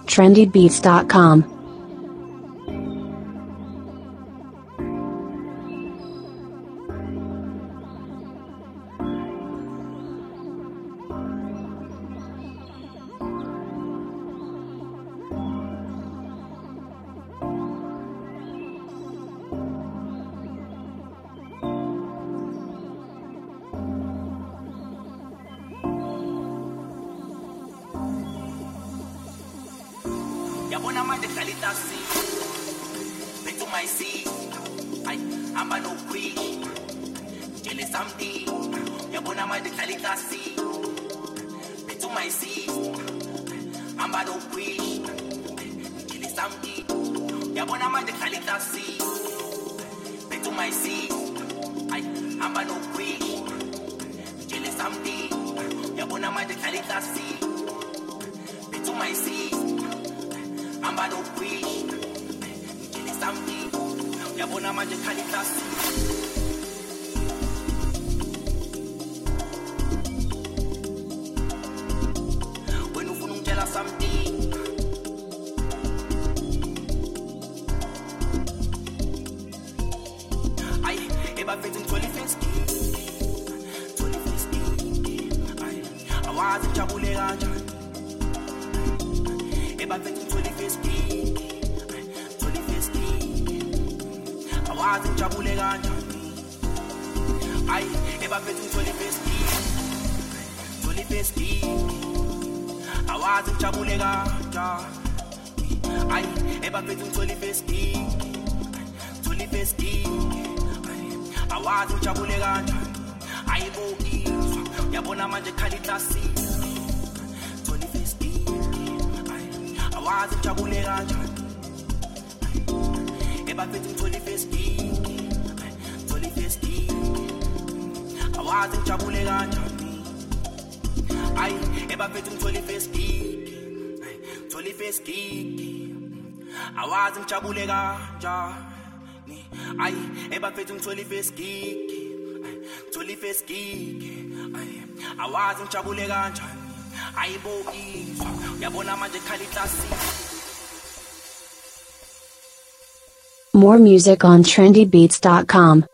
trendybeats.com. Yabona manje kalita si Betu my si Ay amba no quick Jele samdi Yabona manje kalita si Betu my si Amba no quick Jele samdi Yabona manje kalita si Betu my si Ay amba no quick Jele samdi Yabona manje kalita si Betu my si Amba no quick, Jele samdi, yabona manje kalitas. When ufuna ungitshela something, ay ebafethu ngithola ifeski, ay awazi ngijabule kanjani. Ebafethu ngithola ifeski, awazi ngijabule kanjani. Ay ebafethu ngithola ifeski, awazi ngijabule kanjani. Ay ebafethu ngithola ifeski, awazi ngijabule kanjani. Ayibokizwa yabona manje khalidasi. Awazi ngijabule kanjani. Ebafethu ngithola ifeski, awazi ngijabule kanjani. Ay ebafethu ngithola ifeski, awazi ngijabule kanjani. Ay ebafethu ngithola ifeski, awazi ngijabule kanjani. Ayibokizwa yabona manje khalidasi. More music on trendybeats.com.